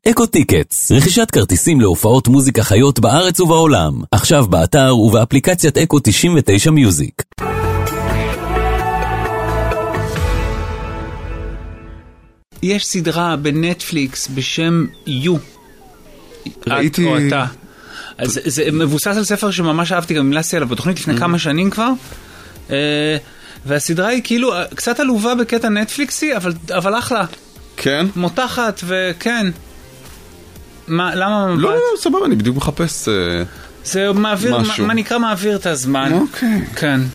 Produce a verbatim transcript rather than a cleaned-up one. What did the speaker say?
אקו טיקטס, רכישת כרטיסים להופעות מוזיקה חיות בארץ ובעולם. עכשיו באתר ובאפליקציית אקו תשעים ותשע מיוזיק. יש סדרה בנטפליקס בשם יו. ראיתי... או אתה. אז זה מבוסס על ספר שממש אהבתי, גם המלצתי עליו בתוכנית לפני כמה שנים כבר. והסדרה היא כאילו קצת עלובה בקטע נטפליקסי, אבל, אבל אחלה. כן? מותחת וכן. מה, למה מבט? לא, לא, סבבה, אני בדיוק מחפש זה מעביר, משהו. מה, מה נקרא מעביר את הזמן. אוקיי. כן.